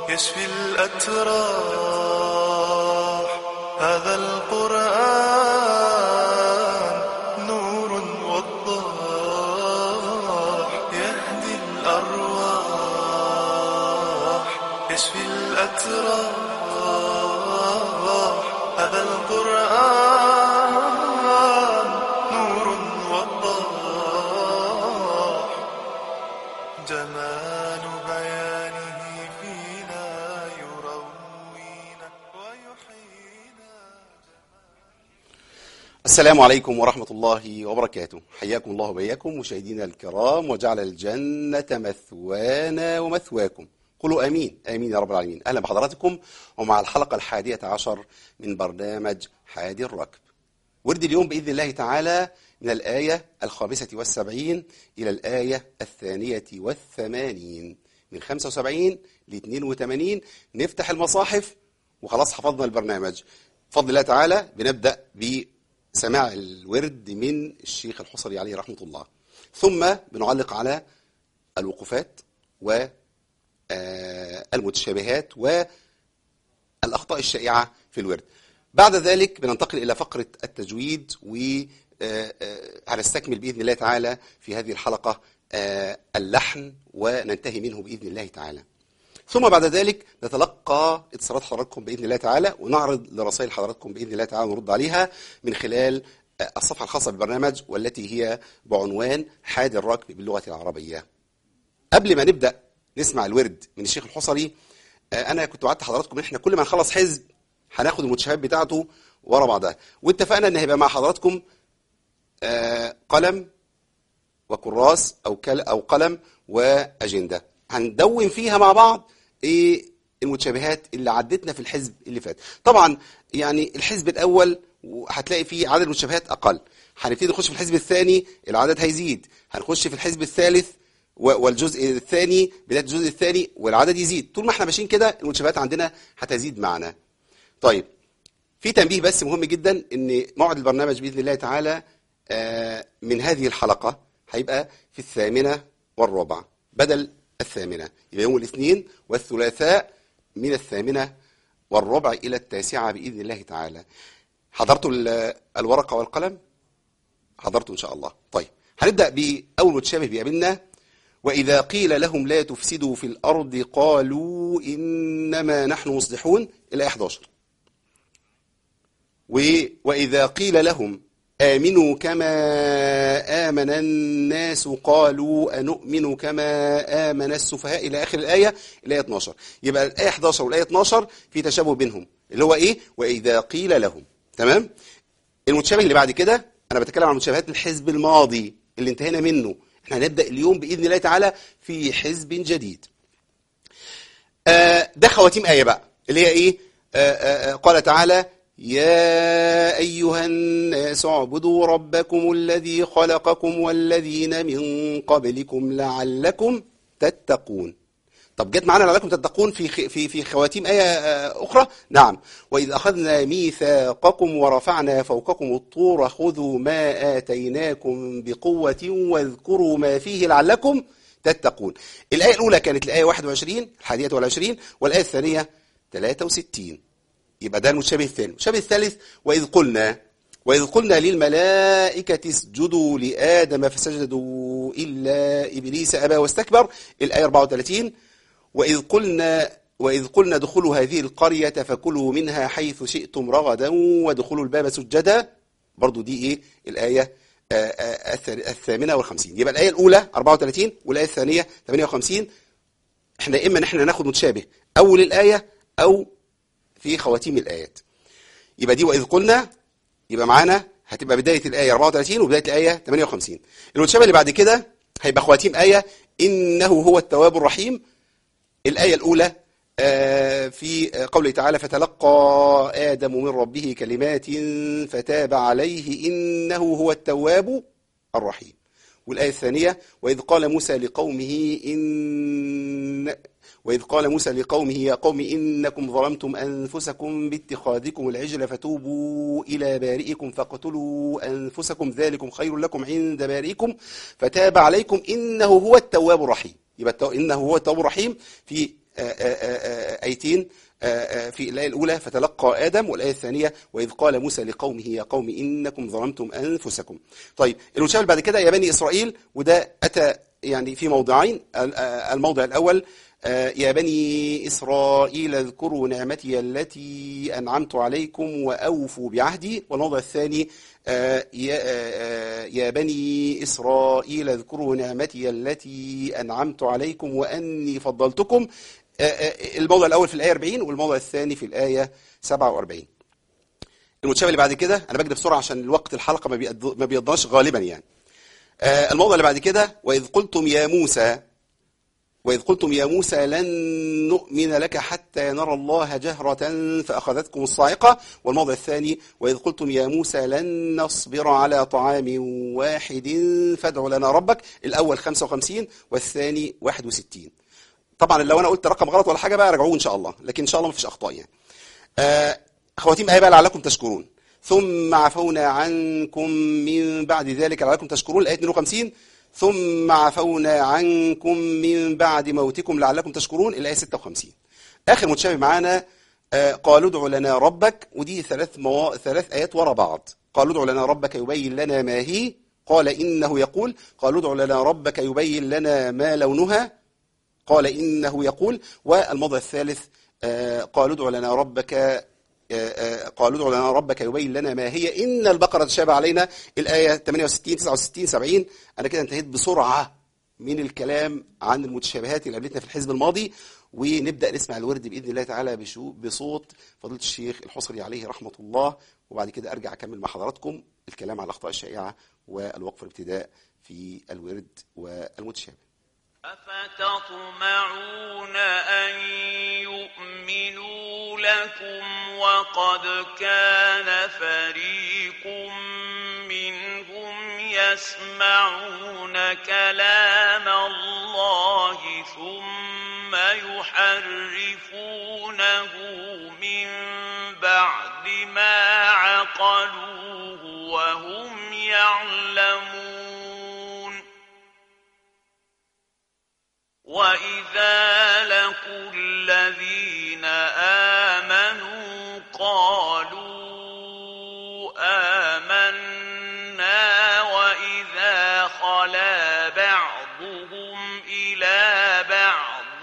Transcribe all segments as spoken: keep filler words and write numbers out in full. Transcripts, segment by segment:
يشفي الأتراح. هذا القرآن نور وضاح، يهدي الأرواح. يشفي الأتراح. هذا القرآن نور وضاح، جمال بيانه فينا يروينا ويحيينا. السلام عليكم ورحمة الله وبركاته. حياكم الله وبياكم مشاهدينا الكرام، وجعل الجنة مثوانا ومثواكم. قولوا آمين آمين يا رب العالمين. أهلا بحضراتكم ومع الحلقة الحادية عشر من برنامج حادي الركب. ورد اليوم بإذن الله تعالى من الآية الخامسة والسبعين إلى الآية الثانية والثمانين، من خمسة وسبعين ل اثنين وثمانين. نفتح المصاحف وخلاص حفظنا البرنامج بفضل الله تعالى. بنبدأ بسماع الورد من الشيخ الحصري عليه رحمة الله، ثم بنعلق على الوقوفات و المتشابهات والأخطاء الشائعة في الورد. بعد ذلك بننتقل إلى فقرة التجويد، وهنستكمل بإذن الله تعالى في هذه الحلقة اللحن وننتهي منه بإذن الله تعالى. ثم بعد ذلك نتلقى اتصالات حضراتكم بإذن الله تعالى، ونعرض لرسائل حضراتكم بإذن الله تعالى ونرد عليها من خلال الصفحة الخاصة بالبرنامج، والتي هي بعنوان حادي الركب باللغة العربية. قبل ما نبدأ نسمع الورد من الشيخ الحصري، انا كنت وعدت حضراتكم ان احنا كل ما نخلص حزب هناخد المتشابهات بتاعته ورا بعضها، واتفقنا ان هيبقى مع حضراتكم قلم وكراس او او قلم واجنده، هندون فيها مع بعض ايه المتشابهات اللي عدتنا في الحزب اللي فات. طبعا يعني الحزب الاول هتلاقي فيه عدد المتشابهات اقل، هنبتدي نخش في الحزب الثاني العدد هيزيد، هنخش في الحزب الثالث والجزء الثاني بداية الجزء الثاني والعدد يزيد. طول ما احنا ماشيين كده المتشابهات عندنا هتزيد معنا. طيب، في تنبيه بس مهم جدا، ان موعد البرنامج بإذن الله تعالى من هذه الحلقة هيبقى في الثامنة والربع بدل الثامنة، يبقى يوم الاثنين والثلاثاء من الثامنة والربع إلى التاسعة بإذن الله تعالى. حضرتوا الورقة والقلم؟ حضرتوا إن شاء الله. طيب، هنبدأ بأول متشابه بيقابلنا: وإذا قيل لهم لا تفسدوا في الأرض قالوا إنما نحن مصلحون، إلى أحد عشر. وإذا قيل لهم آمنوا كما آمن الناس قالوا أنؤمن كما آمن السفهاء، إلى آخر الآية، الآية اثني عشر. يبقى الآية احد عشر والآية اثني عشر في تشابه بينهم، اللي هو إيه؟ وإذا قيل لهم. تمام؟ المتشابه اللي بعد كده أنا بتكلم عن متشابهات الحزب الماضي اللي انتهينا منه. احنا هنبدأ اليوم بإذن الله تعالى في حزب جديد. آه ده خواتيم آية بقى، اللي هي إيه؟ آه آه قال تعالى: يا أيها الناس اعبدوا ربكم الذي خلقكم والذين من قبلكم لعلكم تتقون. طب جت معانا لعلكم تتقون في في في خواتيم آية أخرى؟ نعم. وإذ أخذنا ميثاقكم ورفعنا فوقكم الطور خذوا ما آتيناكم بقوة واذكروا ما فيه لعلكم تتقون. الآية الأولى كانت الآية واحد وعشرين الحادية والعشرين، والآية الثانية ثلاثة وستين. يبقى ده المتشابه الثاني. المتشابه الثالث: وإذ قلنا وإذ قلنا للملائكة اسجدوا لآدم فسجدوا إلا إبليس أبى واستكبر، الآية أربعة وثلاثين. وإذ قلنا وإذ قلنا ادخلوا هذه القرية فكلوا منها حيث شئتم رغدا وادخلوا الباب سجدا، برضو دي إيه؟ الآية الثامنة والخمسين. يبقى الآية الأولى أربعة وثلاثين والآية الثانية ثمانية وخمسين. احنا إما نحن ناخد متشابه أول الآية أو في خواتيم الآيات. يبقى دي وإذ قلنا، يبقى معانا هتبقى بداية الآية أربعة وثلاثين وبداية الآية ثمانية وخمسين. المتشابه اللي بعد كده هيبقى خواتيم آية إنه هو التواب الرحيم. الآية الأولى في قوله تعالى: فتلقى آدم من ربه كلمات فتاب عليه إنه هو التواب الرحيم. والآية الثانية: وإذ قال موسى لقومه إن وإذ قال موسى لقومه يا قوم إنكم ظلمتم أنفسكم باتخاذكم العجل فتوبوا إلى بارئكم فاقتلوا أنفسكم ذلكم خير لكم عند بارئكم فتاب عليكم إنه هو التواب الرحيم. يبقى إنه هو التواب الرحيم في آيتين في الآية الأولى فتلقى آدم، والآية الثانية وإذ قال موسى لقومه يا قوم إنكم ظلمتم أنفسكم. طيب المتشابه بعد كده يا بني إسرائيل، وده أتى يعني في موضعين. الموضع الأول يا بني إسرائيل اذكروا نعمتي التي أنعمت عليكم وأوفوا بعهدي، والموضع الثاني يا بني إسرائيل اذكروا نعمتي التي أنعمت عليكم وأني فضلتكم. الموضع الأول في الآية أربعين والموضع الثاني في الآية سبعة وأربعين. المتشابه اللي بعد كده أنا بجري بسرعة عشان الوقت الحلقة ما بيضناش غالبا يعني. الموضع اللي بعد كده وإذ قلتم يا موسى وإذ قلتم يا موسى لن نؤمن لك حتى نرى الله جهرة فأخذتكم الصاعقة، والموضع الثاني وإذ قلتم يا موسى لن نصبر على طعام واحد فادع لنا ربك. الأول خمسة وخمسين والثاني واحد وستين. طبعا لو أنا قلت رقم غلط ولا حاجة بقى رجعوه إن شاء الله، لكن إن شاء الله ما فيش أخطاء يعني. آه خواتيم آية بقى لعلكم تشكرون. ثم عفونا عنكم من بعد ذلك لعلكم تشكرون، الآية اثنين وخمسين. ثم عفونا عنكم من بعد موتكم لعلكم تشكرون، الآية ستة وخمسين. آخر متشابه معانا آه قالوا ادع لنا ربك، ودي ثلاث موا... ثلاث آيات ورا بعض. قالوا ادع لنا ربك يبين لنا ما هي، قال إنه يقول. قالوا ادع لنا ربك يبين لنا ما لونها، قال إنه يقول. والموضع الثالث آه قالوا ادع لنا ربك قالوا ادع لنا ربك يبين لنا ما هي إن البقرة تشابه علينا، الآية ثمانية وستين تسعة وستين سبعين. أنا كده انتهيت بسرعة من الكلام عن المتشابهات اللي قابلتنا في الحزب الماضي، ونبدأ نسمع الورد بإذن الله تعالى بصوت فضيلة الشيخ الحصري عليه رحمة الله، وبعد كده أرجع أكمل مع حضراتكم الكلام على الأخطاء الشائعة والوقف الابتداء في الورد والمتشابه. أفتطمعون أن يؤمنوا لكم وقد كان فريق منهم يسمعون كلام الله ثم يحرفونه من بعد ما عقلوه وهم يعلمون. وإذا لقوا الذين آمنوا قالوا آمنا وإذا خلا بعضهم إلى بعض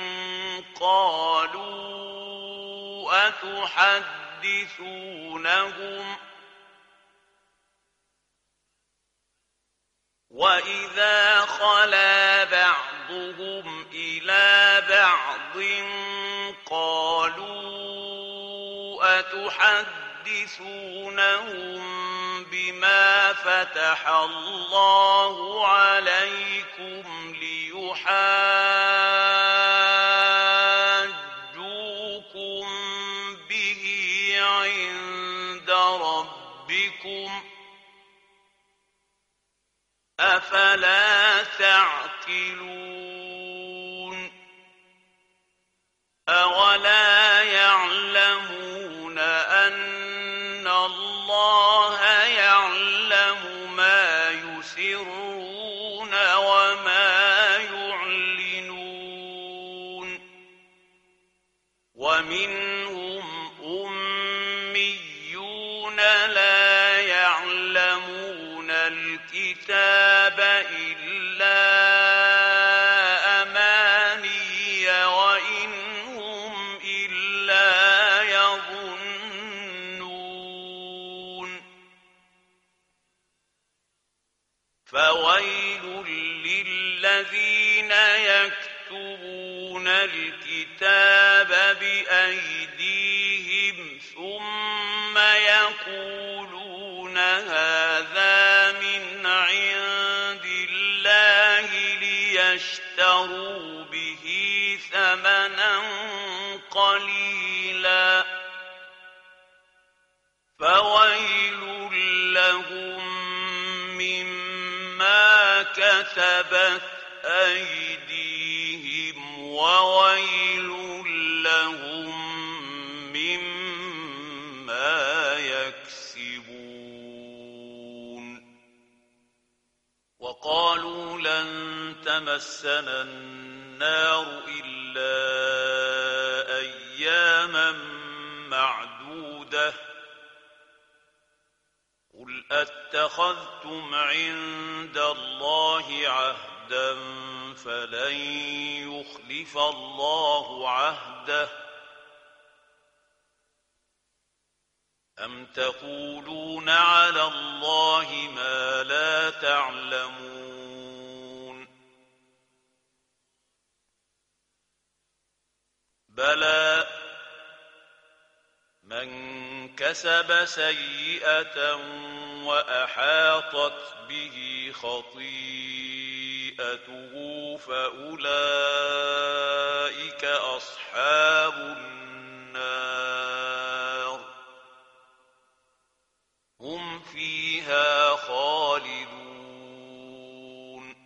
قالوا أتحدثونهم وإذا خلا بعضهم إلى بعض قالوا أتحدثونهم بما فتح الله عليكم ليحاجوكم به عند ربكم أفلا تعقلون. أولا يعلمون أن الله يعلم ما يسرون وما يعلنون. ومنهم أميون لا يعلمون الكتاب إلا أماني وإن هم إلا يظنون. فويل للذين يكتبون الكتاب بأيديهم ثم يقولون هذا من عند الله ليشتروا به ثمنا قليلا فويل لهم مما كتبت أيديهم وويل لهم مما يكسبون. وقالوا لن تمسنا النار إلا أياما معدودة قل أتخذتم عند الله عهدا فلن يخلف الله عهده أم تقولون على الله ما لا تعلمون بلى من كسب سيئة وأحاطت به خطيئته فأولئك أصحاب النار هم فيها خالدون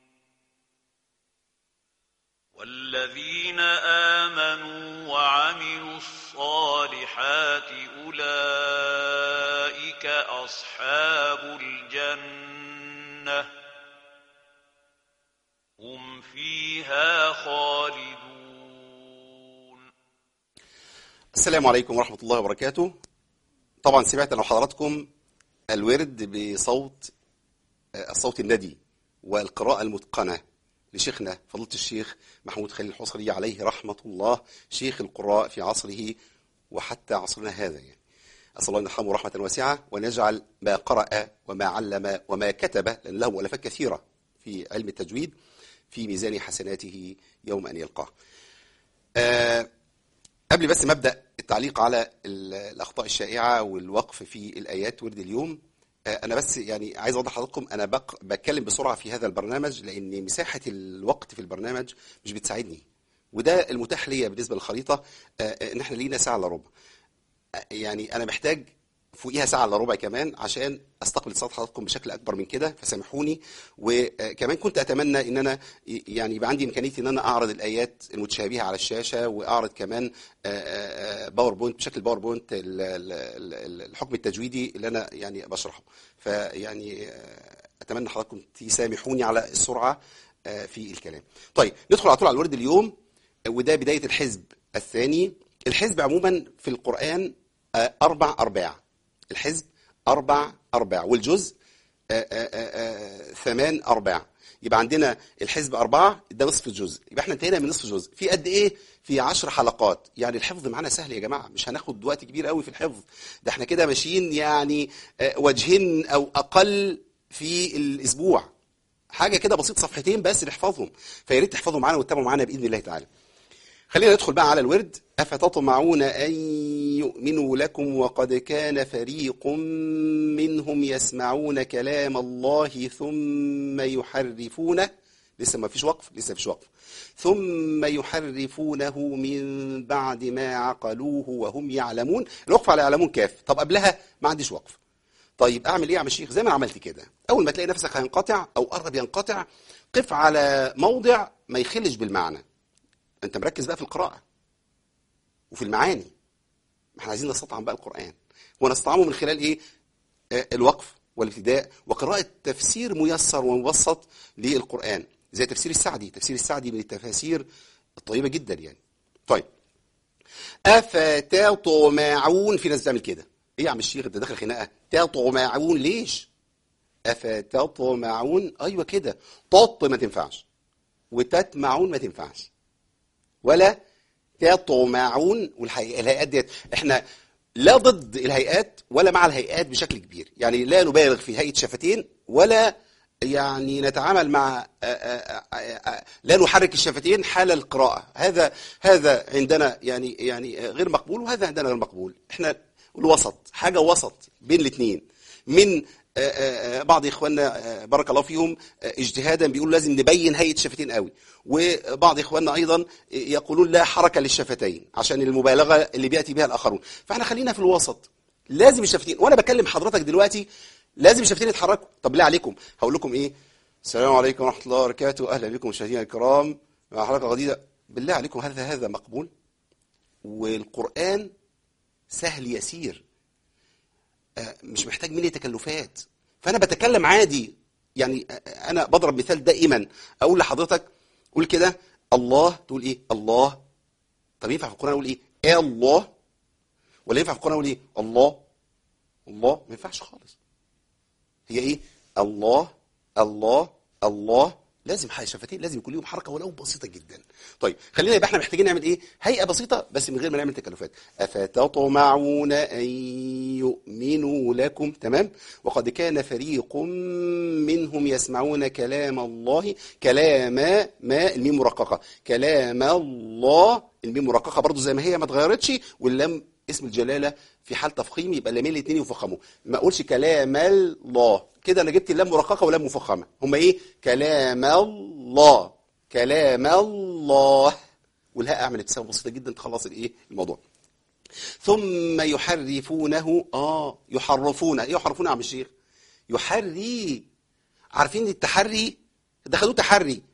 والذين آمنوا وعملوا الصالحات أولئك أصحاب الجنة هم فيها خالدون. السلام عليكم ورحمة الله وبركاته. طبعا سمعت أنا وحضراتكم الورد بصوت الصوت الندي والقراءة المتقنة لشيخنا فضيلة الشيخ محمود خليل الحصري عليه رحمة الله، شيخ القراء في عصره وحتى عصرنا هذا. يعني أسأل الله أن يرحمه رحمة واسعة وأن يجعل ما قرأ وما علم وما كتب، لأن له مؤلفات كثيرة في علم التجويد، في ميزان حسناته يوم أن يلقاه. أه قبل بس ما أبدأ التعليق على الأخطاء الشائعة والوقف في الآيات ورد اليوم، أنا بس يعني عايز أوضح لحضراتكم أنا بق... بتكلم بسرعة في هذا البرنامج لأن مساحة الوقت في البرنامج مش بتساعدني، وده المتاح ليا بالنسبة للخريطة، إن إحنا لينا ساعة إلا ربع. يعني أنا محتاج فوقيها ساعة إلا ربع كمان عشان أستقبل اتصالات حضراتكم بشكل أكبر من كده، فسامحوني. وكمان كنت أتمنى إن أنا يعني يبقى عندي إمكانية إن أنا أعرض الآيات المتشابهة على الشاشة، وأعرض كمان باوربوينت بشكل باوربوينت الحكم التجويدي اللي أنا يعني بشرحه. فيعني أتمنى حضراتكم تسامحوني على السرعة في الكلام. طيب ندخل على طول على الورد اليوم، وده بداية الحزب الثاني. الحزب عموما في القرآن أربع أرباع، الحزب أربع أرباع، والجزء آآ آآ ثمان أرباع. يبقى عندنا الحزب أربعة، ده نصف الجزء، يبقى احنا انتهينا من نصف الجزء. في قد إيه؟ في عشر حلقات. يعني الحفظ معنا سهل يا جماعة، مش هناخد وقت كبير قوي في الحفظ، ده احنا كده ماشيين يعني وجهين أو أقل في الأسبوع، حاجة كده بسيط، صفحتين بس نحفظهم. فياريت تحفظوا معنا وتتابعوا معنا بإذن الله تعالى. خلينا ندخل بقى على الورد. أفتطمعون أن يؤمنوا لكم وقد كان فريق منهم يسمعون كلام الله ثم يحرفونه، لسه ما فيش وقف، لسه فيش وقف، ثم يحرفونه من بعد ما عقلوه وهم يعلمون. الوقف على يعلمون كاف. طب قبلها ما عنديش وقف. طيب أعمل إيه يا عم الشيخ؟ زي ما عملت كده، أول ما تلاقي نفسك هينقطع أو قرب ينقطع، قف على موضع ما يخلش بالمعنى. انت مركز بقى في القراءة وفي المعاني. احنا عايزين نستطعم بقى القرآن، ونستطعمه من خلال ايه؟ آه الوقف والابتداء وقراءة تفسير ميسر ومبسط للقرآن، زي تفسير السعدي. تفسير السعدي من التفاسير الطيبة جدا يعني. طيب أفتطمعون، في ناس بتعمل كده. ايه يا عم الشيخ انت داخل خناقة؟ تطمعون ليش؟ أفتطمعون، ايوه كده. طط ما تنفعش، وتتمعون ما تنفعش، ولا تطمعون. والهيئات ديت احنا لا ضد الهيئات ولا مع الهيئات بشكل كبير، يعني لا نبالغ في هيئة شفتين، ولا يعني نتعامل مع آآ آآ لا نحرك الشفتين حال القراءة. هذا هذا عندنا يعني يعني غير مقبول، وهذا عندنا غير مقبول. احنا الوسط، حاجة وسط بين الاثنين. من بعض إخواننا بارك الله فيهم اجتهادا بيقولوا لازم نبين هيئة الشفتين قوي، وبعض إخواننا أيضا يقولون لا حركة للشفتين عشان المبالغة اللي بيأتي بها الآخرون. فاحنا خلينا في الوسط. لازم الشفتين، وأنا بكلم حضرتك دلوقتي لازم الشفتين يتحركوا. طب بالله عليكم هقول لكم إيه؟ السلام عليكم ورحمة الله وبركاته، أهلا بكم مشاهدينا الكرام مع حلقة جديدة. بالله عليكم هذا هذا مقبول؟ والقرآن سهل يسير، مش محتاج مني تكلفات. فأنا بتكلم عادي. يعني أنا بضرب مثال دائما، أقول لحضرتك قول كده الله، تقول إيه؟ الله. طب ينفع في القرآن أقول إيه؟ ايه الله، ولا ينفع في القرآن اقول ايه الله الله؟ ما ينفعش خالص. هي ايه الله الله الله، لازم شفتين لازم يكون لهم حركه ولو بسيطه جدا. طيب خلينا يبقى احنا محتاجين نعمل ايه؟ هيئه بسيطه بس من غير ما نعمل تكلفات. افتطمعون ان يؤمنوا لكم، تمام؟ وقد كان فريق منهم يسمعون كلام الله، كلام ما الميم مرققه، كلام الله الميم مرققه برضو زي ما هي ما اتغيرتش، واللام اسم الجلاله في حال تفخيم يبقى اللامين الاثنين يفخموا، ما اقولش كلام الله كده، انا جبت اللام مرققه ولام مفخمه. هما ايه؟ كلام الله كلام الله، والهاء اعمل ابتسامه بسيطه جدا تخلص الايه الموضوع. ثم يحرفونه، اه يحرفون، ايه يحرفون يا عم الشيخ؟ يحري، عارفين التحري ده خدوه تحري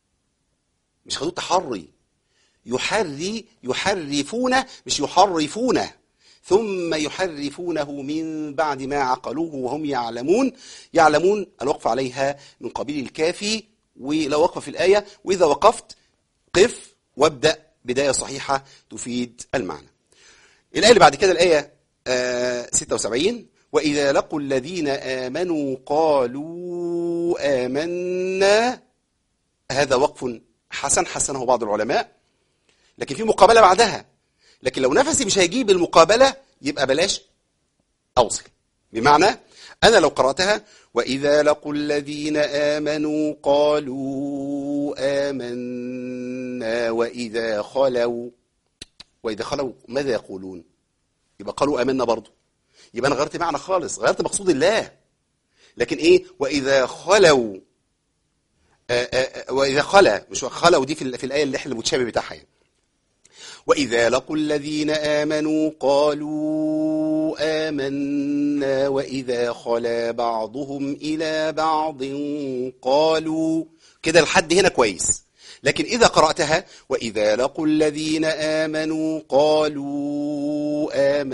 مش خدوه تحري. يحري يحرفون مش يحرفون. ثم يحرفونه من بعد ما عقلوه وهم يعلمون. يعلمون الوقف عليها من قبيل الكافي، ولو وقف في الآية، وإذا وقفت قف وابدأ بداية صحيحة تفيد المعنى. الآية اللي بعد كده الآية آه ستة وسبعين، وإذا لقوا الذين آمنوا قالوا آمنا. هذا وقف حسن حسنه بعض العلماء، لكن في مقابلة بعدها، لكن لو نفسي مش هيجيب المقابلة يبقى بلاش أوصل. بمعنى أنا لو قرأتها وإذا لقوا الذين آمنوا قالوا آمنا وإذا خلوا، وإذا خلوا ماذا يقولون؟ يبقى قالوا آمنا برضو، يبقى أنا غيرت معنى خالص، غيرت مقصود الله. لكن إيه؟ وإذا خلوا آآ آآ وإذا خلا، مش خلوا دي في, في الآية اللي احنا المتشابه بتاعها يعني. وإذا لقوا الذين آمنوا قالوا آمنا وإذا خلا بعضهم إلى بعض قالوا، كده لحد هنا كويس. لكن إذا قرأتها وإذا لقوا الذين آمنوا قالوا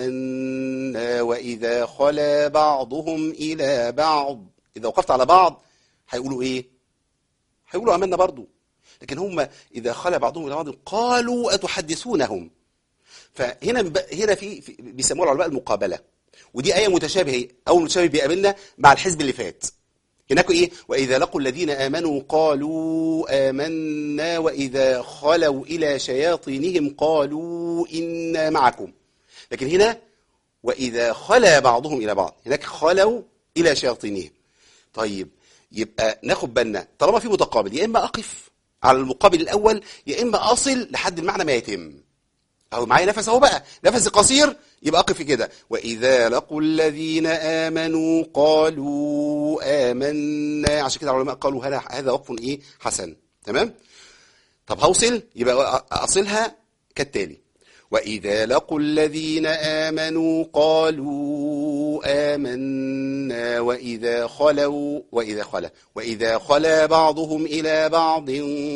آمنا وإذا خلا بعضهم إلى بعض، إذا وقفت على بعض هيقولوا إيه؟ هيقولوا آمنا برضو. لكن هم إذا خلا بعضهم إلى بعض قالوا أتحدثونهم. فهنا هنا في بيسموها العلماء المقابلة، ودي آية متشابهة، أول متشابه بيقابلنا مع الحزب اللي فات. هناك إيه؟ وإذا لقوا الذين آمنوا قالوا آمنا وإذا خلوا إلى شياطينهم قالوا إنا معكم. لكن هنا وإذا خلا بعضهم إلى بعض، هناك خلوا إلى شياطينهم. طيب يبقى ناخد بالنا طالما في متقابل، يا إما أقف على المقابل الأول يا إما أصل لحد المعنى ما يتم. أهو معايا نفس أهو بقى، نفس قصير يبقى أقف كده. وإذا لقوا الذين آمنوا قالوا آمنا، عشان كده العلماء قالوا هذا هذا وقف إيه حسن. تمام؟ طب هوصل يبقى أصلها كالتالي: وإذا لقوا الذين آمنوا قالوا آمنا وإذا خلوا وإذا خلا وإذا خلا بعضهم إلى بعض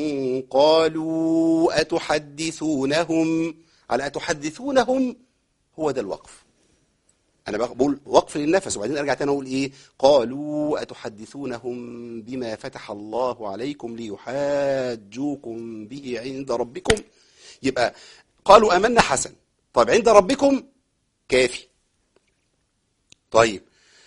قالوا أتحدثونهم. على أتحدثونهم هو ده الوقف. أنا بقول وقف للنفس وبعدين أرجع تاني أقول إيه؟ قالوا أتحدثونهم بما فتح الله عليكم ليحاجوكم به عند ربكم. يبقى قالوا آمنا حسن، طيب عند ربكم كافي. طيب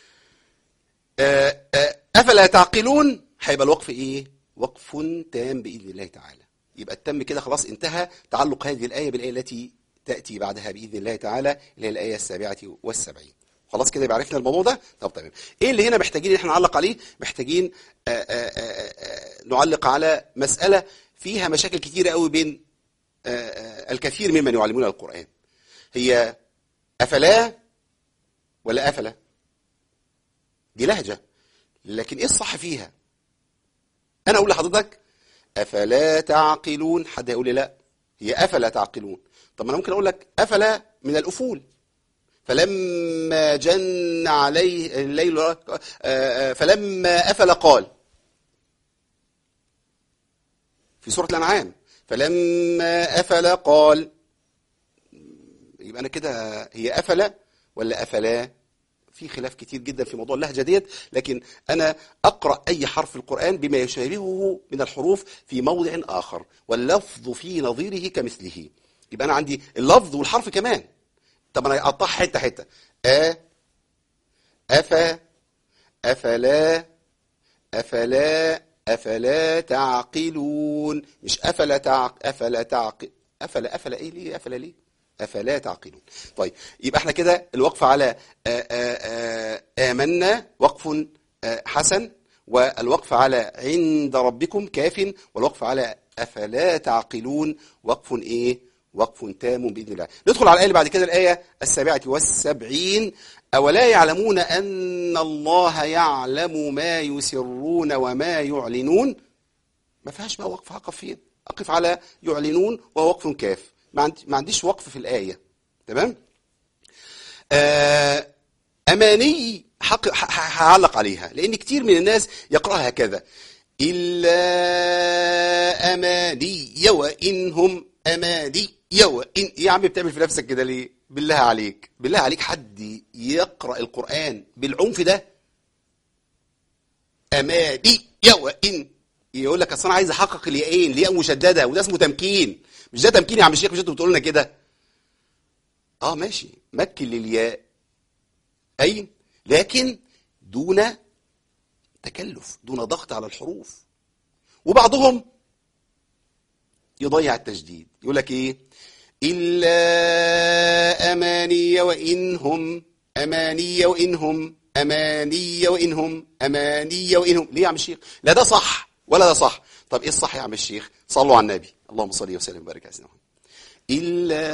آآ آآ أفلا تعقلون، هيبقى الوقف إيه؟ وقف تام بإذن الله تعالى. يبقى التم كده خلاص انتهى تعلق هذه الآية بالآية التي تأتي بعدها بإذن الله تعالى اللي هي الآية السابعة والسبعين. خلاص كده يبقى عرفنا الموضوع ده. طب تمام. ايه اللي هنا محتاجين ان احنا نعلق عليه؟ محتاجين آآ آآ نعلق على مسألة فيها مشاكل كتيرة قوي بين آآ الكثير ممن يعلمون القرآن. هي أفلا ولا أفلا؟ دي لهجة، لكن ايه الصح فيها؟ انا اقول لحضرتك أفلا تعقلون، حد يقول لي لا هي أفلا تعقلون. طب انا ممكن اقول لك أفلا من الأفول، فلما جن عليه الليل فلما أفل قال في سورة الأنعام، فلما أفل قال. يبقى أنا كده هي أفلا ولا أفلا؟ في خلاف كتير جدا في موضوع اللهجة ديت، لكن أنا أقرأ أي حرف في القرآن بما يشابهه من الحروف في موضع آخر، واللفظ في نظيره كمثله. يبقى انا عندي اللفظ والحرف كمان. طب انا اقطعها حته حته. ا افا افلا افلا افلا تعقلون، مش افلا تعق افلا تعقل افلا افلا ايه ليه افلا ليه افلا تعقلون. طيب يبقى احنا كده الوقف على آآ آآ آمنا وقف حسن، والوقف على عند ربكم كاف، والوقف على افلا تعقلون وقف ايه وقف تام باذن الله. ندخل على الايه اللي بعد كده، الايه السابعه والسبعين. اولا يعلمون ان الله يعلم ما يسرون وما يعلنون. ما فيهاش بقى وقف هقف فين؟ اقف على يعلنون وهو وقف كاف، ما عنديش وقف في الايه. تمام. آه اماني حق هعلق عليها لان كتير من الناس يقراها هكذا، الا اماني وانهم اماني وان. يا عم بتعمل في نفسك كده ليه؟ بالله عليك بالله عليك حد يقرا القران بالعنف ده؟ اماني وان يقول لك اصل انا عايز احقق الياءين، الياء مشدده وده اسمه تمكين. مش ده تمكين يا عم الشيخ؟ مش انتوا بتقولوا لنا كده؟ اه ماشي، مكن للياء اي، لكن دون تكلف، دون ضغط على الحروف. وبعضهم يضيع التجديد، يقول لك ايه؟ الا اماني وانهم اماني وانهم اماني وانهم اماني وانهم. ليه يا عم الشيخ؟ لا ده صح ولا ده صح. طب ايه الصح يا عم الشيخ؟ صلوا على النبي، اللهم صل وسلم وبارك على سيدنا محمد. الا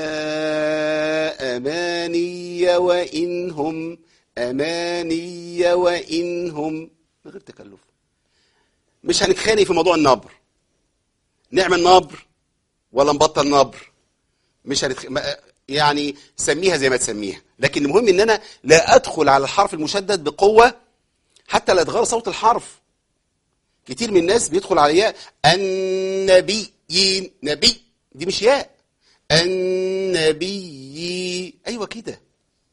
اماني وانهم اماني وانهم، من غير تكلف. مش هنتخانق في موضوع النبر، نعمل نبر ولا نبطل نبر، مش هنتخ... يعني سميها زي ما تسميها، لكن المهم ان انا لا ادخل على الحرف المشدد بقوه حتى لا يتغير صوت الحرف. كتير من الناس بيدخل على ياء النبي، نبي دي مش ياء، النبي ايوه كده.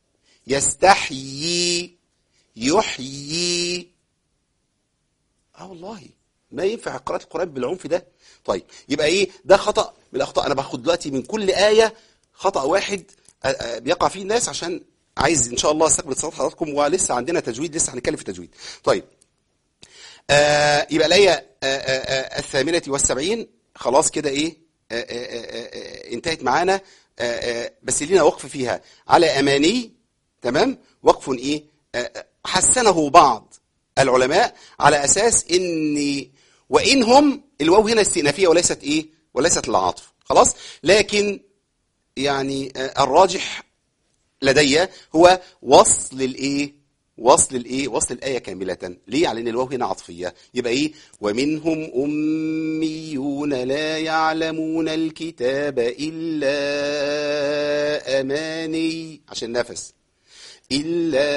يستحيي يحيي، اه والله ما ينفع قراءة القرآن بالعنف ده. طيب يبقى ايه ده؟ خطأ من الاخطاء. انا باخد دلوقتي من كل آية خطأ واحد بيقع فيه الناس، عشان عايز ان شاء الله استقبل اتصالات حضراتكم، ولسه عندنا تجويد، لسه هنتكلم في التجويد. طيب آه يبقى الآية آه آه الثامنة والسبعين خلاص كده ايه آه آه آه انتهت معانا. آه آه بس لينا وقف فيها على اماني. تمام. وقف ايه آه حسنه بعض العلماء على اساس ان وانهم الواو هنا استئنافيه وليست ايه وليست العاطف. خلاص. لكن يعني آه الراجح لدي هو وصل الايه وصل الايه وصل الايه كامله. ليه؟ على ان الواو هنا عطفيه. يبقى ايه؟ ومنهم اميون لا يعلمون الكتاب الا اماني، عشان نفس، الا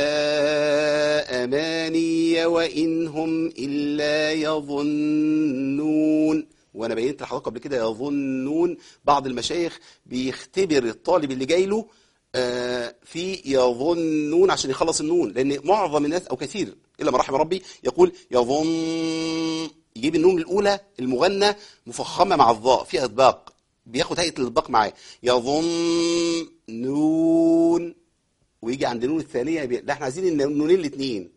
اماني وانهم الا يظنون. وانا بينت لحضرتك قبل كده يظنون، بعض المشايخ بيختبر الطالب اللي جاي له في يظنون عشان يخلص النون، لان معظم الناس او كثير الا ما رحم ربي يقول يظن، يجيب النون الاولى المغنى مفخمه مع الضاء فيها اطباق، بياخد هيئه الاطباق معاه، يظنون، ويجي عند النون الثانيه بي... لا احنا عايزين النونين الاثنين،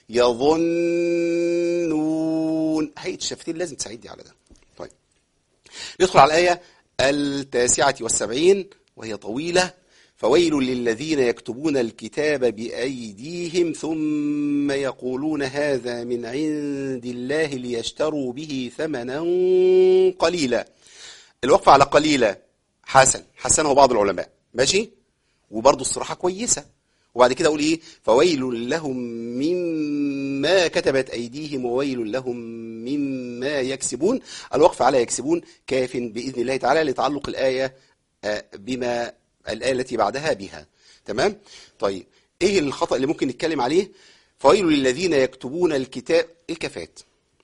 يظنون، هيئه الشفتين لازم تساعدني على ده. طيب ندخل على الايه التاسعه والسبعين وهي طويله. فويل للذين يكتبون الكتاب بأيديهم ثم يقولون هذا من عند الله ليشتروا به ثمنا قليلا. الوقف على قليلا حسن، حسنه بعض العلماء، ماشي، وبرضه الصراحة كويسة. وبعد كده أقول إيه؟ فويل لهم مما كتبت أيديهم وويل لهم مما يكسبون. الوقف على يكسبون كاف بإذن الله تعالى لتعلق الآية بما الآية التي بعدها بها. تمام؟ طيب إيه الخطأ اللي ممكن نتكلم عليه؟ فويل للذين يكتبون الكتاب، الكفات.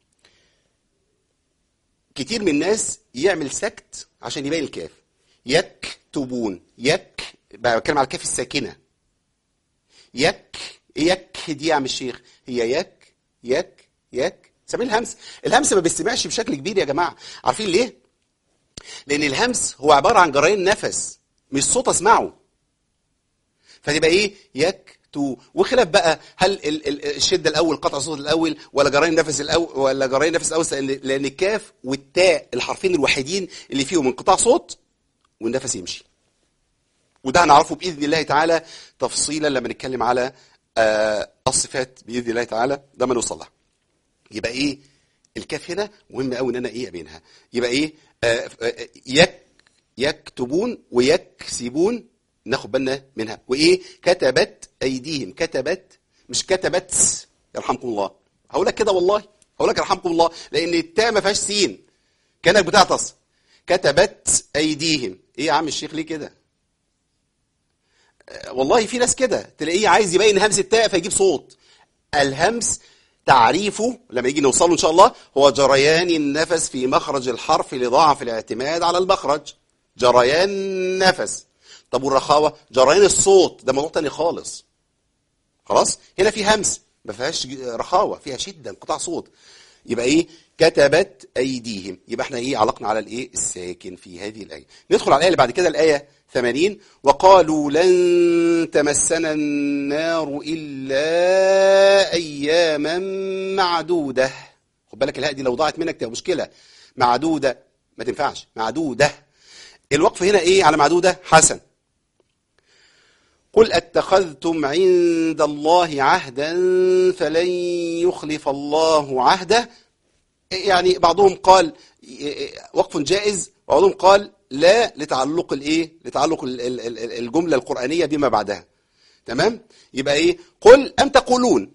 كتير من الناس يعمل سكت عشان يبين الكاف، يكتبون، يك بقى بتكلم على الكاف الساكنة، يك، يك دي يا عم الشيخ هي يك يك يك. سامعين الهمس؟ الهمس ما بيستمعش بشكل كبير يا جماعة. عارفين ليه؟ لان الهمس هو عباره عن جريان نفس، مش صوت اسمعه. فتبقى ايه؟ يكتو. وخلاف بقى هل ال- ال- الشده الاول، قطع الصوت الاول، ولا جريان النفس الاول، ولا جريان النفس الاول، لان لأن الكاف والتاء الحرفين الوحيدين اللي فيهم انقطاع صوت والنفس يمشي. وده هنعرفه باذن الله تعالى تفصيلا لما نتكلم على آه الصفات باذن الله تعالى، ده ما نوصل لها. يبقى ايه الكاف هنا؟ مهم قوي ان انا ايه ابينها. يبقى ايه؟ آه آه يك يكتبون ويكسبون، ناخد بالنا منها. وايه؟ كتبت ايديهم، كتبت مش كتبت. يرحمكم الله. هقول لك كده والله، هقول لك يرحمكم الله، لان التاء ما فيهاش سين، كانك بتعطس. كتبت ايديهم. ايه يا عم الشيخ ليه كده؟ آه والله في ناس كده تلاقيه عايز يبين همس التاء فيجيب صوت. الهمس تعريفه لما يجي نوصله ان شاء الله هو جريان النفس في مخرج الحرف لضعف الاعتماد على المخرج. جريان نفس. طب والرخاوه؟ جريان الصوت، ده موضوع تاني خالص. خلاص؟ هنا في همس ما فيهاش رخاوه، فيها شده، انقطاع صوت. يبقى ايه؟ كتبت ايديهم. يبقى احنا ايه؟ علقنا على الايه؟ الساكن في هذه الايه. ندخل على الايه اللي بعد كده، الايه ثمانين. وقالوا لن تمسنا النار الا اياما معدوده. خد بالك الهاء دي لو ضاعت منك تبقى مشكله. معدوده ما تنفعش، معدوده. الوقف هنا ايه على معدوده؟ حسن. قل اتخذتم عند الله عهدا فلن يخلف الله عهده. يعني بعضهم قال وقف جائز، وبعضهم قال لا لتعلق الايه؟ لتعلق الجمله القرانيه بما بعدها. تمام؟ يبقى ايه؟ قل ام تقولون،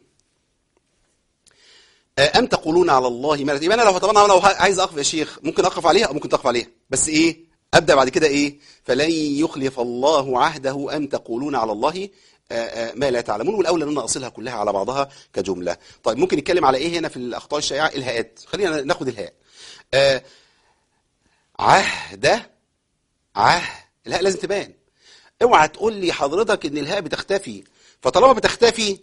ام تقولون على الله ما لا. يبقى انا لو طبعا انا لو عايز اقف يا شيخ ممكن اقف عليها او ممكن تقف عليها، بس ايه؟ ابدا بعد كده ايه؟ فلن يخلف الله عهده ام تقولون على الله ما لا تعلمون. والاولى ان انا اصلها كلها على بعضها كجمله. طيب ممكن نتكلم على ايه هنا في الاخطاء الشائعه؟ الهاءات. خلينا ناخد الهاء. آه عهده، عه الهاء لازم تبان. اوعى تقول لي حضرتك ان الهاء بتختفي، فطالما بتختفي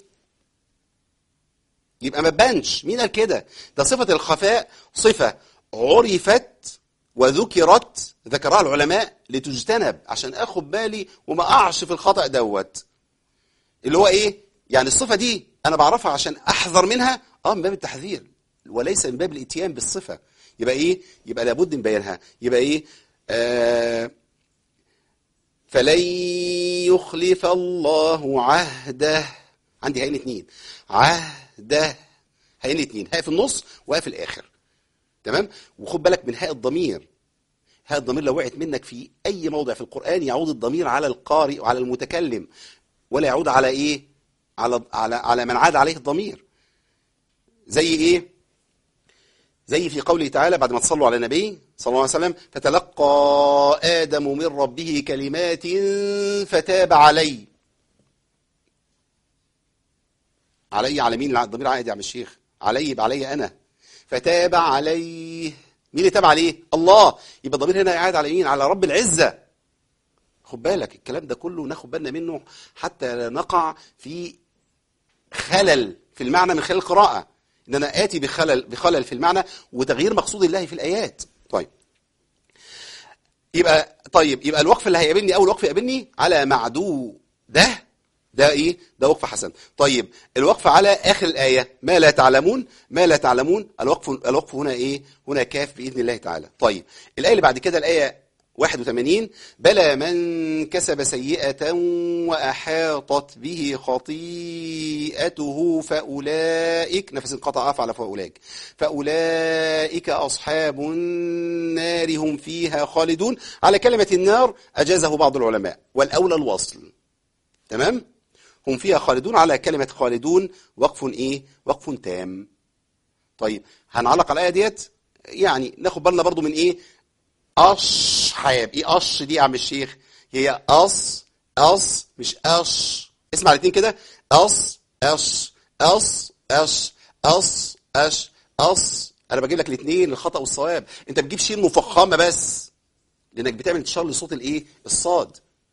يبقى ما تبانش. مين قال كده؟ ده صفه الخفاء صفه عرفت وذكرت، ذكرها العلماء لتجتنب، عشان اخد بالي وما اقعش في الخطأ دوت. اللي هو ايه؟ يعني الصفه دي انا بعرفها عشان احذر منها، اه من باب التحذير وليس من باب الاتيان بالصفه. يبقى ايه؟ يبقى لابد من بيانها. يبقى ايه؟ آه فلن يخلف الله عهده. عندي هاين اتنين، عهده، هاين اتنين، هاء في النص وهاء في الاخر. تمام؟ وخد بالك من هاء الضمير. هاء الضمير لو وقعت منك في اي موضع في القرآن يعود الضمير على القارئ وعلى المتكلم، ولا يعود على ايه؟ على على على من عاد عليه الضمير. زي ايه؟ زي في قوله تعالى بعد ما تصلوا على النبي صلى الله عليه وسلم: فتلقى آدم من ربه كلمات فتاب عليه. علي على مين الضمير عائد يا عم الشيخ؟ علي يبقى علي انا. فتاب عليه، مين اللي تاب عليه؟ الله. يبقى الضمير هنا عائد على مين؟ على رب العزة. خد بالك الكلام ده كله ناخد بالنا منه حتى لا نقع في خلل في المعنى من خلال القراءة، ان انا اتي بخلل بخلل في المعنى وتغيير مقصود الله في الايات. طيب يبقى طيب يبقى الوقف اللي هيقابلني اول وقف يقابلني على معدود ده ده ايه؟ ده وقف حسن. طيب الوقف على اخر الايه ما لا تعلمون، ما لا تعلمون، الوقف الوقف هنا ايه؟ هنا كاف باذن الله تعالى. طيب الايه اللي بعد كده الايه واحد وثمانين: بلى من كسب سيئة وأحاطت به خطيئته فأولئك، نفس انقطع أفعل فأولئك، فأولئك أصحاب النار هم فيها خالدون. على كلمة النار أجازه بعض العلماء والأولى الوصل. تمام؟ هم فيها خالدون. على كلمة خالدون وقف إيه؟ وقف تام. طيب هنعلق على الآية ديت، يعني ناخد بالنا برضو من إيه؟ أصحاب. إيه أش دي يا عم الشيخ؟ هي أص أص مش أش. اسمع الاثنين كده: أص أش أص أش أص أش أص. أنا بجيب لك الاثنين الخطأ والصواب. أنت بتجيب شين مفخمة بس لأنك بتعمل انتشار لصوت الإيه؟ الصاد.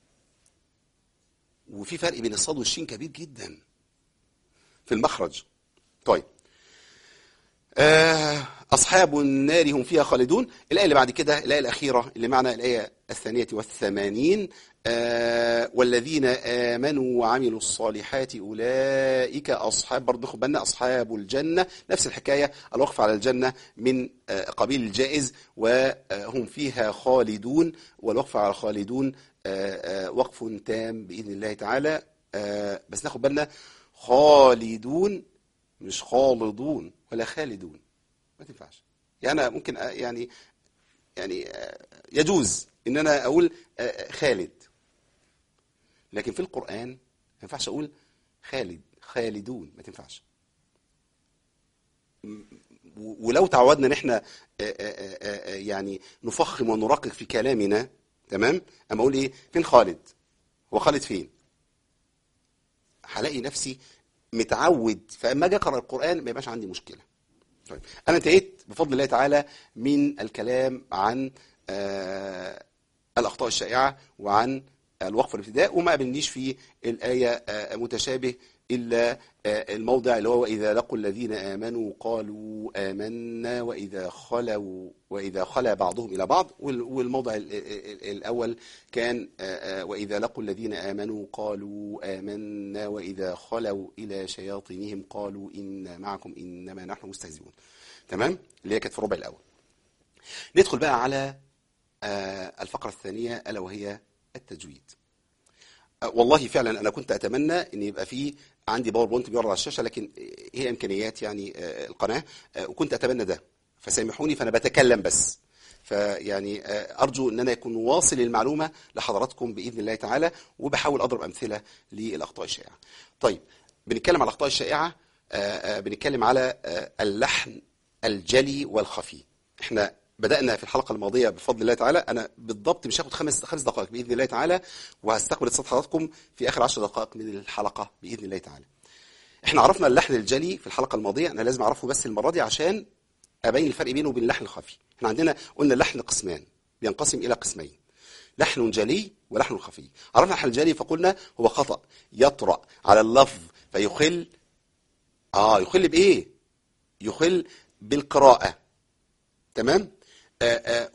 وفي فرق بين الصاد والشين كبير جدا في المخرج. طيب آه، أصحاب النار هم فيها خالدون. الآية اللي بعد كده الآية الأخيرة اللي معنا الآية الثانية والثمانين، آه، والذين آمنوا وعملوا الصالحات أولئك أصحاب، برضه خد بالنا أصحاب الجنة، نفس الحكاية، الوقف على الجنة من آه، قبيل الجائز، وهم فيها خالدون، والوقف على خالدون آه، آه، وقف تام بإذن الله تعالى. آه، بس ناخد بالنا خالدون مش خالدون ولا خالدون، ما تنفعش. يعني أنا ممكن يعني يعني يجوز ان انا اقول خالد، لكن في القرآن ما ينفعش اقول خالد خالدون، ما تنفعش. ولو تعودنا ان احنا يعني نفخم ونرقق في كلامنا، تمام، اما اقول ايه فين خالد، هو خالد فين، هلاقي نفسي متعود، فاما اجي اقرا القرآن ما يبقاش عندي مشكله. طيب انا انتهيت بفضل الله تعالى من الكلام عن آه الاخطاء الشائعه وعن الوقف والابتداء، وما قابلنيش في الايه آه متشابه الا آه الموضع اللي هو واذا لقوا الذين امنوا قالوا امنا واذا خلوا واذا خلا بعضهم الى بعض، والموضع الاول كان آه واذا لقوا الذين امنوا قالوا امنا واذا خلوا الى شياطينهم قالوا إنا معكم انما نحن مستهزئون. تمام، اللي هي كانت في الربع الاول. ندخل بقى على آه الفقره الثانيه الا وهي التجويد. آه والله فعلا انا كنت اتمنى ان يبقى في عندي باوربوينت بيعرض على الشاشه، لكن هي امكانيات يعني آه القناه، آه وكنت اتمنى ده، فسامحوني، فانا بتكلم بس، فيعني آه ارجو ان انا يكون واصل المعلومه لحضراتكم باذن الله تعالى، وبحاول اضرب امثله للاخطاء الشائعه. طيب بنتكلم على الاخطاء الشائعه، آه آه بنتكلم على آه اللحن الجلي والخفي. احنا بدأنا في الحلقة الماضية بفضل الله تعالى، أنا بالضبط مش هاخد خمس خمس دقائق بإذن الله تعالى، وهستقبل اتصال حضراتكم في آخر عشر دقائق من الحلقة بإذن الله تعالى. احنا عرفنا اللحن الجلي في الحلقة الماضية، أنا لازم أعرفه بس المرة دي عشان أبين الفرق بينه وبين اللحن الخفي. احنا عندنا قلنا اللحن قسمان، بينقسم إلى قسمين، لحن جلي ولحن خفي. عرفنا اللحن الجلي فقلنا هو خطأ يطرأ على اللفظ فيخل آه يخل بإيه؟ يخل بالقراءة. تمام؟ آآ آآ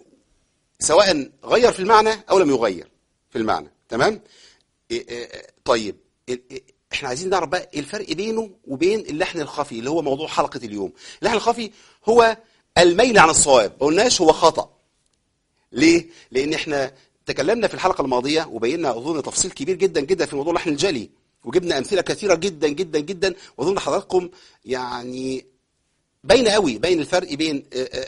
سواء غير في المعنى أو لم يغير في المعنى. تمام؟ آآ آآ طيب احنا عايزين نعرف بقى الفرق بينه وبين اللحن الخفي اللي هو موضوع حلقة اليوم. اللحن الخفي هو الميل عن الصواب، ما قلناش هو خطأ. ليه؟ لأن احنا تكلمنا في الحلقة الماضية وبينا أظن تفصيل كبير جدا جدا في موضوع اللحن الجلي، وجبنا أمثلة كثيرة جدا جدا جدا، وأظن حضراتكم يعني بين قوي بين الفرق بين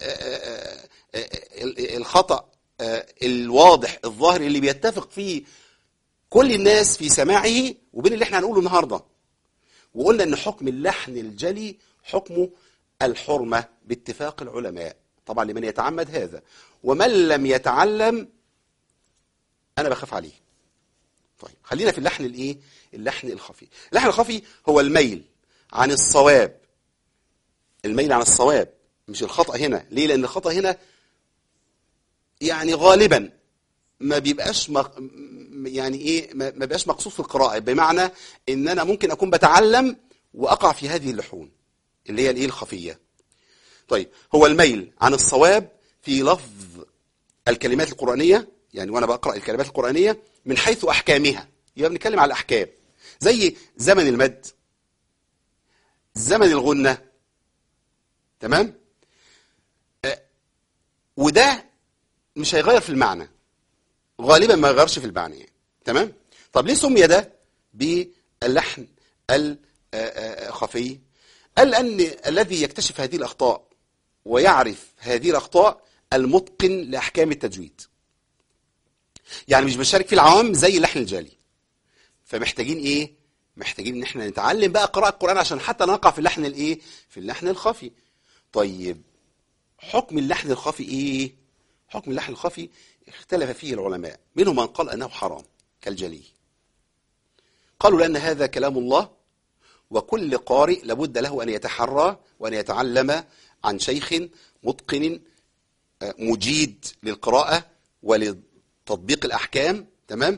الخطأ الواضح الظاهر اللي بيتفق فيه كل الناس في سماعه وبين اللي احنا هنقوله النهارده. وقلنا ان حكم اللحن الجلي حكمه الحرمة باتفاق العلماء، طبعا لمن يتعمد هذا، ومن لم يتعلم انا بخاف عليه. طيب خلينا في اللحن الايه اللحن الخفي. اللحن الخفي هو الميل عن الصواب، الميل عن الصواب مش الخطأ هنا. ليه؟ لأن الخطأ هنا يعني غالبا ما بيبقاش مق... يعني ايه ما بيبقاش مقصود في القراءة، بمعنى ان انا ممكن اكون بتعلم واقع في هذه اللحون اللي هي الايه الخفية. طيب هو الميل عن الصواب في لفظ الكلمات القرآنية، يعني وانا بقرأ الكلمات القرآنية من حيث احكامها، يبقى بنتكلم على الاحكام زي زمن المد، زمن الغنة. تمام؟ آه وده مش هيغير في المعنى، غالبا ما يغيرش في المعنى يعني. تمام؟ طب ليه سمي ده باللحن الخفي؟ قال لأن الذي يكتشف هذه الأخطاء ويعرف هذه الأخطاء المتقن لأحكام التجويد، يعني مش بشارك في العوام زي اللحن الجالي. فمحتاجين ايه؟ محتاجين ان احنا نتعلم بقى قراءة القرآن عشان حتى نقع في اللحن الايه في اللحن الخفي. طيب حكم اللحن الخفي ايه؟ حكم اللحن الخفي اختلف فيه العلماء، منهم من قال انه حرام كالجلي، قالوا لان هذا كلام الله وكل قارئ لابد له ان يتحرى وان يتعلم عن شيخ متقن مجيد للقراءة ولتطبيق الاحكام. تمام؟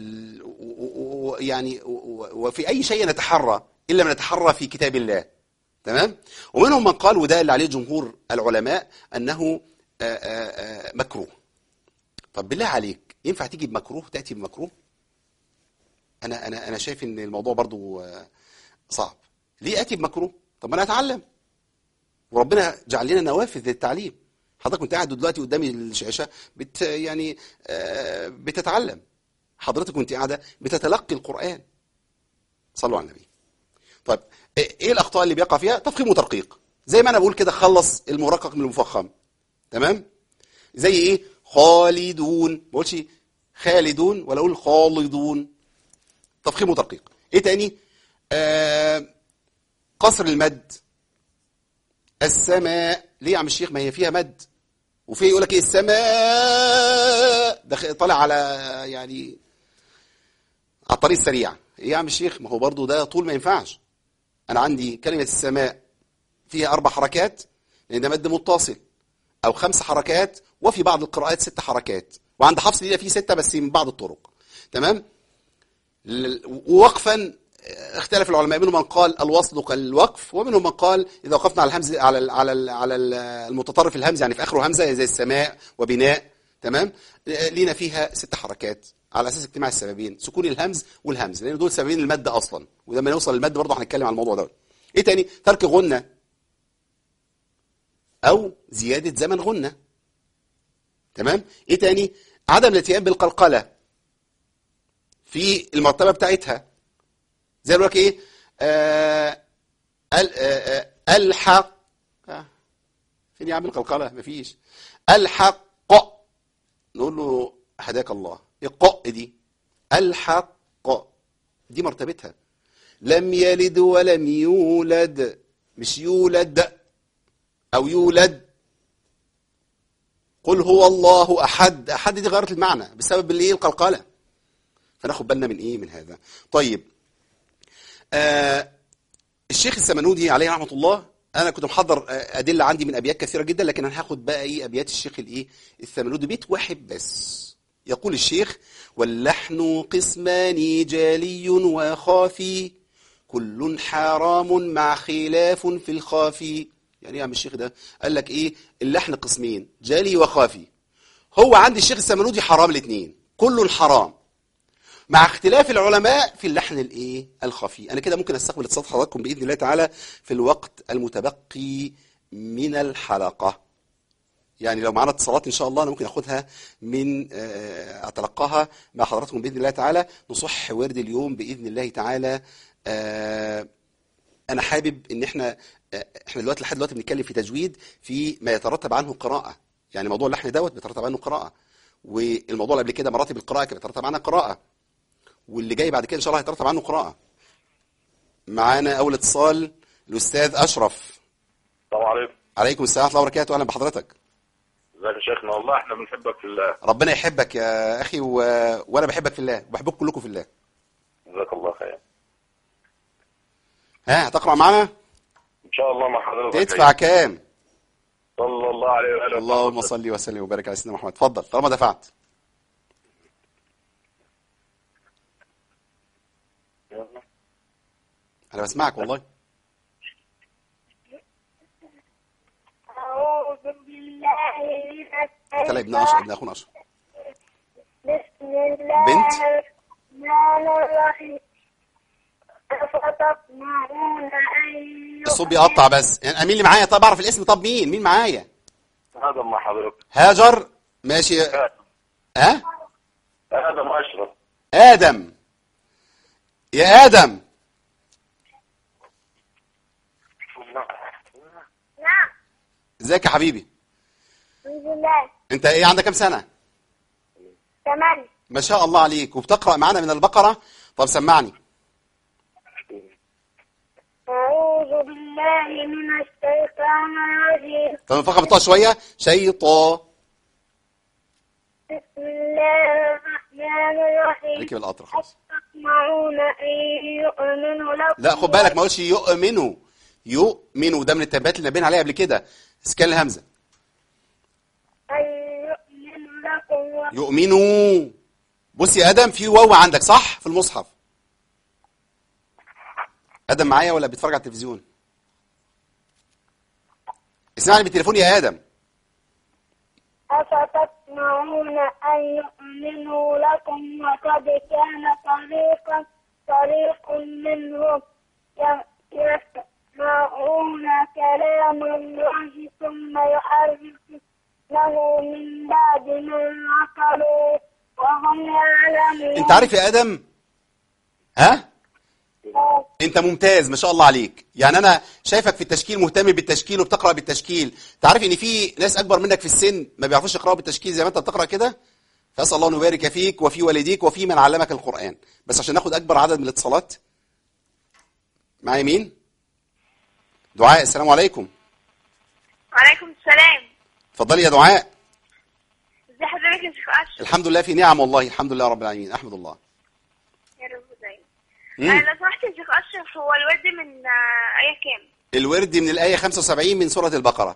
يعني وفي اي شيء نتحرى الا ما نتحرى في كتاب الله. تمام. ومنهم من قال، وده اللي عليه جمهور العلماء، انه آآ آآ مكروه. طب بالله عليك ينفع تيجي بمكروه تاتي بمكروه؟ انا انا انا شايف ان الموضوع برضو صعب. ليه اتي بمكروه؟ طب ما انا اتعلم، وربنا جعل لنا نوافذ للتعليم. حضرتك كنت قاعد دلوقتي قدامي الشاشه بت يعني بتتعلم، حضرتك كنت قاعده بتتلقي القران. صلوا على النبي. طيب ايه الاخطاء اللي بيقع فيها؟ تفخيم وترقيق، زي ما انا بقول كده، خلص المرقق من المفخم. تمام. زي ايه؟ خالدون، ما بقولش خالدون ولا اقول خالدون. تفخيم وترقيق. ايه تاني؟ آه قصر المد. السماء، ليه يا عم الشيخ؟ ما هي فيها مد. وفي يقول لك ايه؟ السماء، ده طالع على يعني على الطريق السريع. ايه يا عم الشيخ؟ ما هو برضو ده طول ما ينفعش. انا عندي كلمه السماء فيها اربع حركات لان ده مد متصل، او خمس حركات، وفي بعض القراءات ست حركات، وعند حفص دي فيه سته بس من بعض الطرق. تمام. ووقفا اختلف العلماء، منهم من قال الوصل كالوقف، ومنهم من قال اذا وقفنا على الهمز على ال على ال على المتطرف الهمز، يعني في اخره همزه زي السماء وبناء. تمام. لينا فيها ست حركات على اساس اجتماع السببين، سكون الهمز والهمز، لان دول سببين المد اصلا، ولما نوصل للمد برضه هنتكلم عن الموضوع ده. ايه تاني؟ ترك غنه او زياده زمن غنه. تمام. ايه تاني؟ عدم الاتيان بالقلقله في المرتبه بتاعتها، زي يقول لك ايه؟ آه ال آه آه الحق. آه فين يا عم القلقله؟ مفيش. الحق، نقول له هداك الله. القاء دي الحق دي مرتبتها. لم يلد ولم يولد، مش يولد او يولد. قل هو الله احد. احد دي غيرت المعنى بسبب الايه؟ القلقله. فناخد بالنا من ايه؟ من هذا. طيب آه الشيخ السمنودي عليه رحمه الله، انا كنت محضر ادله عندي من ابيات كثيره جدا، لكن انا هاخد بقى ايه؟ ابيات الشيخ الايه؟ السمنودي، بيت واحد بس. يقول الشيخ: واللحن قسمان جالي وخافي، كل حرام مع خلاف في الخافي. يعني ايه يا عم الشيخ ده؟ قال لك ايه؟ اللحن قسمين، جالي وخافي. هو عند الشيخ السمنودي حرام الاثنين، كل حرام، مع اختلاف العلماء في اللحن الايه؟ الخفي. انا كده ممكن استقبل اتصال حضراتكم باذن الله تعالى في الوقت المتبقي من الحلقه. يعني لو معانا اتصالات ان شاء الله انا ممكن اخدها من اتلقاها مع حضراتكم باذن الله تعالى. نصح ورد اليوم باذن الله تعالى. انا حابب ان احنا احنا دلوقتي لحد دلوقتي بنتكلم في تجويد في ما يترتب عنه قراءه، يعني موضوع اللحن دوت بيترتب عنه قراءه، والموضوع اللي قبل كده مراتب القراءه كانت بيترتب عنها قراءه، واللي جاي بعد كده ان شاء الله هيترتب عنه قراءه. معانا اول اتصال الاستاذ اشرف. السلام عليكم. عليكم السلام ورحمه الله وبركاته. اهلا بحضرتك. ازيك يا شيخنا؟ والله احنا بنحبك في الله. ربنا يحبك يا اخي و... وانا بحبك في الله وبحبكم كلكم في الله. جزاك الله خير. ها هتقرا معانا ان شاء الله مع حضرتك. تدفع كام؟ صلى الله عليه واله. اللهم صل وسلم وبارك على سيدنا محمد. اتفضل طالما دفعت. انا بسمعك والله. أعوذ بالله من الشيطان. طلع ابن اشرف، ابن اخونا اشرف. بسم الله بنت الرحمن الرحيم. أفتطمعون أن الصوت بيقطع بس. يعني مين اللي معايا؟ طب اعرف الاسم. طب مين مين معايا؟ ادم مع حضرتك. هاجر. ماشي. ها أه؟ ادم اشرف. ادم. يا ادم. نعم. ازيك يا حبيبي؟ الحمد لله. انت ايه عندك كام سنه؟ تمام. ما شاء الله عليك. وبتقرا معانا من البقره. طب سمعني. أعوذ بالله من الشيطان الرجيم. طب نفخم الطاء شويه. شيطان. بسم الله الرحمن الرحيم. عليك بالقطر خلاص. أفتطمعون أن يؤمنوا لكم. لا خد بالك ما اقولش يؤمنوا. يؤمنوا ده من التنبيهات اللي نبهنا عليها قبل كده. اسكان الهمزه. أن يؤمنوا لكم. يؤمنوا. بص يا ادم في واو عندك صح في المصحف؟ ادم معايا ولا بيتفرج على التلفزيون؟ اسمعني بالتليفون يا آدم. أفتطمعون أن يؤمنوا لكم وقد كان فريقا فريق منهم يسمعون كلام الله ثم يحرفونه من بعد ما عقلوا وهم يعلمون. انت عارف يا آدم؟ ها؟ انت ممتاز ما شاء الله عليك. يعني انا شايفك في التشكيل مهتم بالتشكيل وبتقرأ بالتشكيل. تعرف ان في ناس اكبر منك في السن ما بيعرفوش يقرأوا بالتشكيل زي ما انت بتقرأ كده؟ فأسأل الله أن يبارك فيك وفي والديك وفي من علمك القرآن. بس عشان ناخد أكبر عدد من الاتصالات. معايا مين؟ دعاء. السلام عليكم. وعليكم السلام. اتفضلي يا دعاء. ازي حضرتك يا شيخ اشرف؟ الحمد لله في نعم والله، الحمد لله رب العالمين، احمد الله. يا رب دايما. آه لو سمحت يا شيخ اشرف، هو الورد من آه ايه كام؟ الورد من الآية خمسة وسبعين من سورة البقرة.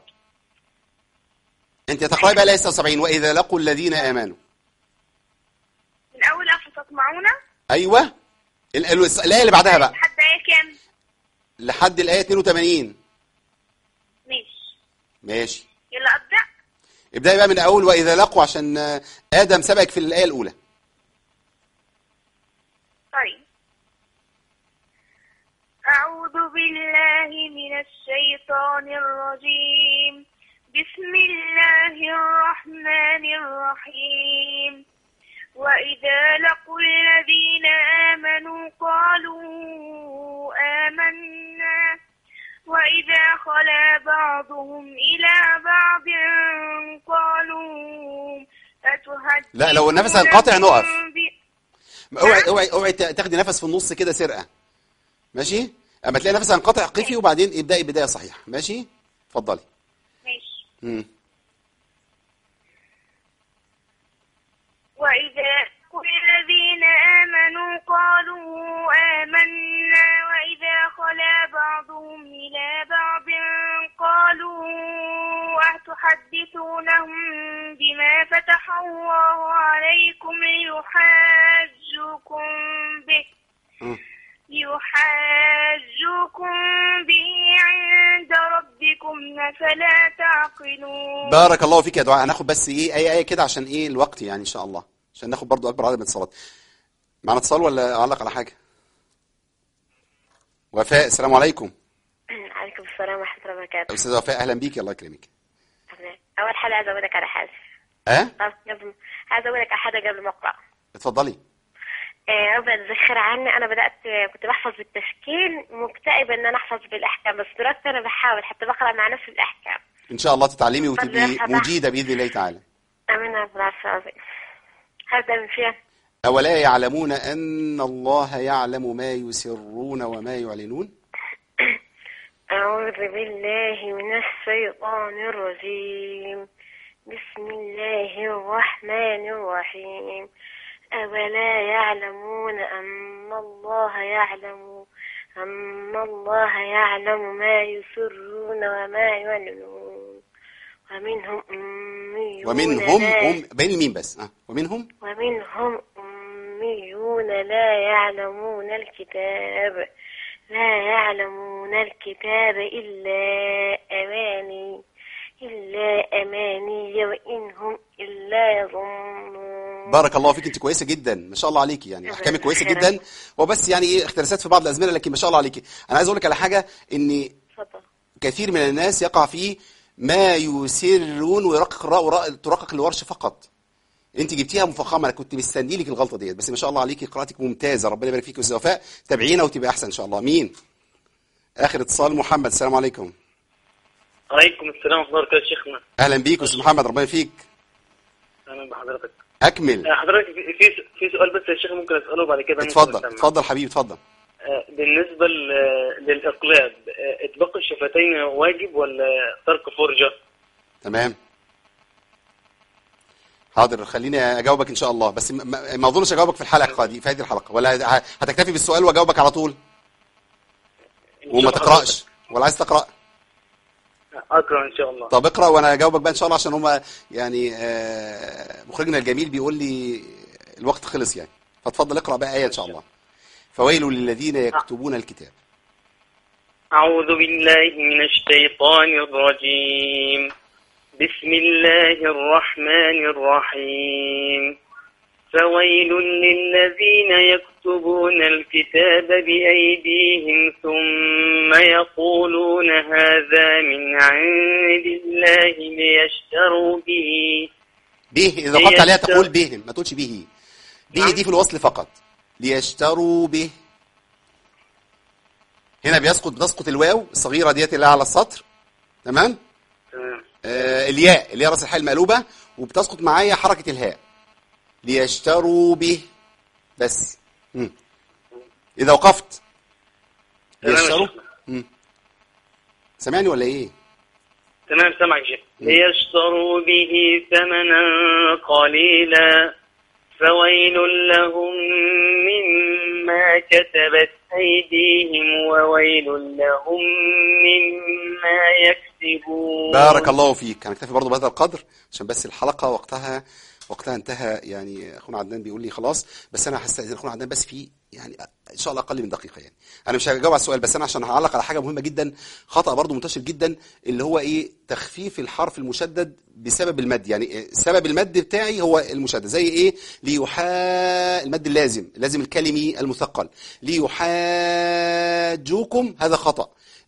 انت تقرأي بقى الآية ستة وسبعين وإذا لقوا الذين آمنوا. من اول افتطمعون؟ ايوه ال- ال- الآية اللي بعدها بقى لحد ايه كام؟ لحد الآية اثنين وثمانين. ماشي ماشي. يلا ابدأ. ابدأي بقى من أول وإذا لقوا عشان آه، آدم سبقك في الآية الأولى. طيب. أعوذ بالله من الشيطان الرجيم. بسم الله الرحمن الرحيم. وإذا لقوا الذين آمنوا قالوا آمنا وإذا خلا بعضهم إلى بعض قالوا أتحدثونهم لا لو النفس هينقطع نقف. ب- اوعي اوعي اوعي تاخدي نفس في النص كده سرقة. ماشي؟ اما تلاقي نفس هينقطع قفي وبعدين ابدأي بداية صحيحة. ماشي؟ اتفضلي. ماشي. امم وإذا لقوا الذين آمنوا قالوا آمنا وإذا خلا بعضهم إلى بعض قالوا أتحدثونهم بما فتح الله عليكم ليحاجوكم به ليحاجوكم به عند ربكم أفلا تعقلون. بارك الله فيك يا دعاء. هناخد بس ايه اي ايه كده عشان ايه الوقت يعني ان شاء الله، عشان ناخد برضو اكبر عدد من الاتصالات. معنا اتصال ولا اعلق على حاجه؟ وفاء. السلام عليكم. عليكم السلام ورحمة الله وبركاته. استاذه وفاء اهلا بيكي، الله يكرمك. أول حاجة عايز أقولك على حاجة. اه قبل عايز أقولك على حاجة قبل ما أقرأ. اتفضلي. آه، ربنا يتذكر عني. أنا بدأت كنت بحفظ بالتشكيل، مكتئبة إن أنا أحفظ بالأحكام، بس دلوقتي أنا بحاول حتى بقرأ مع نفسي الأحكام. ان شاء الله تتعلمي وتبقي اتفضلي. مجيده باذن الله تعالى. آمين يا رب العالمين. هبدأ من فين؟ اولا يعلمون ان الله يعلم ما يسرون وما يعلنون. أعوذ بالله من الشيطان الرجيم. بسم الله الرحمن الرحيم. أولا يعلمون أن الله يعلم أن الله يعلم ما يسرون وما يعلنون. ومنهم أميون ومنهم لا أم بين المين بس اه ومنهم ومنهم أميون لا يعلمون الكتاب لا يعلمون الكتاب إلا أماني إلا أماني وإنهم إلا يظنون. بارك الله فيك. انت كويسه جدا ما شاء الله عليكي، يعني احكامك كويسه جدا، وبس يعني ايه اختلاسات في بعض الازمنه، لكن ما شاء الله عليكي. انا عايز اقول لك على حاجه، ان اتفضل. كثير من الناس يقع فيه ما يسرون ويرقق الراء وراء ترقق الورش فقط. انت جبتيها مفخمه، انا كنت مستني لك الغلطه ديت، بس ما شاء الله عليكي قراءتك ممتازه، ربنا يبارك فيك. استاذ وفاء تابعينا وتبقى احسن ان شاء الله. مين اخر اتصال؟ محمد. السلام عليكم. عليكم السلام ورحمة الله وبركاته شيخنا. اهلا بيك استاذ محمد، ربنا يفيك. أهلا بحضرتك. اكمل. آه، حضرتك في في في سؤال بس يا شيخ ممكن أسأله بعد كده؟ اتفضل ممكن أسمع. اتفضل حبيبي اتفضل. آه، بالنسبة ل- للإقلاب، آه، إطباق الشفتين واجب ولا ترك فرجة؟ تمام حاضر، خليني اجاوبك ان شاء الله، بس ما- ما ما اظنش اجاوبك في الحلقه دي، في هذه الحلقه، ولا ه- هتكتفي بالسؤال واجاوبك على طول إن وما شاء الله تقراش، ولا عايز تقرا؟ حضرتك. أقرأ إن شاء الله. طب اقرا وانا اجاوبك بقى ان شاء الله، عشان هما يعني آه، مخرجنا الجميل بيقول لي الوقت خلص يعني، فاتفضل اقرا بقى ايه ان شاء الله. فويل للذين يكتبون الكتاب. أعوذ بالله من الشيطان الرجيم. بسم الله الرحمن الرحيم. فويل للذين يكتبون الكتاب بأيديهم ثم يقولون هذا من عند الله ليشتروا به. به إذا وقفت عليها تقول بهم، ما تقولش به. به دي في الوصل فقط. ليشتروا به. هنا بيسقط بتسقط الواو الصغيرة ديت اللي على السطر. تمام؟ آه الياء اللي هي راس الحاء المقلوبة، وبتسقط معايا حركة الهاء. ليشتروا به بس. مم. إذا وقفت ليشتروا. مم. سمعني ولا إيه؟ تمام سمعك شيخ. ليشتروا به ثمنا قليلا فويل لهم مما كتبت أيديهم وويل لهم مما يكسبون. بارك الله فيك. هنكتفي برضو بهذا القدر عشان بس الحلقة وقتها وقتها انتهى. يعني اخونا عدنان بيقول لي خلاص، بس انا هستأذن اخونا عدنان بس في يعني ان شاء الله اقل من دقيقه. يعني انا مش هجاوب على السؤال، بس انا عشان هعلق على حاجه مهمه جدا، خطأ برضو منتشر جدا، اللي هو ايه؟ تخفيف الحرف المشدد بسبب المد. يعني سبب المد بتاعي هو المشدد. زي ايه؟ ليحا المد اللازم، لازم الكلمي المثقل. ليحاجوكم هذا خطأ.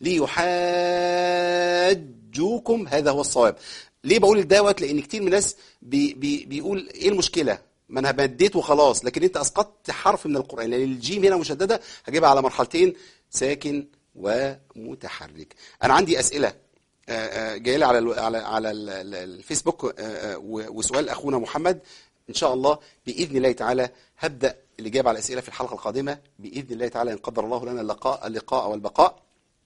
ليحاجوكم هذا هو الصواب. ليه بقول الدوت؟ لان كتير من الناس بي بي بيقول ايه المشكله؟ ما انا مديت وخلاص، لكن انت اسقطت حرف من القران، لان الجيم هنا مشدده هجيبها على مرحلتين، ساكن ومتحرك. انا عندي اسئله جايه لي على على على الفيسبوك، وسؤال اخونا محمد ان شاء الله باذن الله تعالى هبدا الاجابه على الاسئله في الحلقه القادمه باذن الله تعالى، ان قدر الله لنا اللقاء اللقاء والبقاء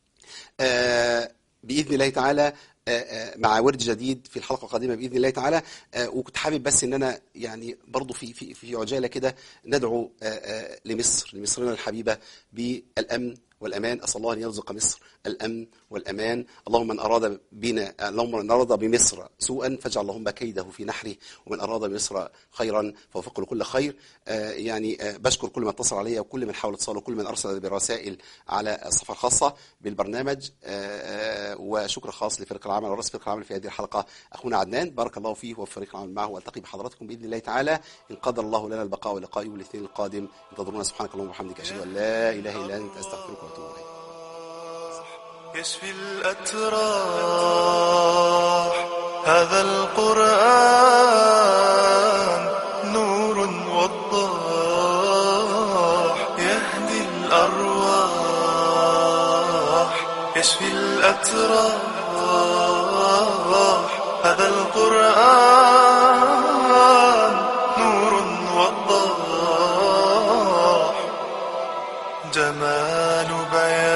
باذن الله تعالى، مع ورد جديد في الحلقه القادمه باذن الله تعالى. وكنت حابب بس ان انا يعني برضو في في في عجاله كده ندعو لمصر، لمصرنا الحبيبه بالامن والأمان. أسأل الله أن يرزق مصر الأمن والأمان. اللهم من أراد بنا اللهم من أراد بمصر سوءا فاجعل اللهم كيده في نحره، ومن أراد بمصر خيرا فوفقه لكل خير. آه يعني آه بشكر كل من اتصل علي وكل من حاول اتصال وكل من أرسل برسائل على الصفحة الخاصة بالبرنامج. آه آه وشكر خاص لفريق العمل ورئيس فريق العمل في هذه الحلقة أخونا عدنان، بارك الله فيه وفي فريق العمل معه. والتقي بحضراتكم بإذن الله تعالى إن قدر الله لنا البقاء واللقاء يوم الاثنين القادم. انتظرونا. سبحانك اللهم وبحمدك أشهد أن لا إله إلا أنت أستغفرك. يشفي الأتراح هذا القرآن نور وضاح يهدي الأرواح. يشفي الأتراح هذا القرآن نور وضاح جمال بيان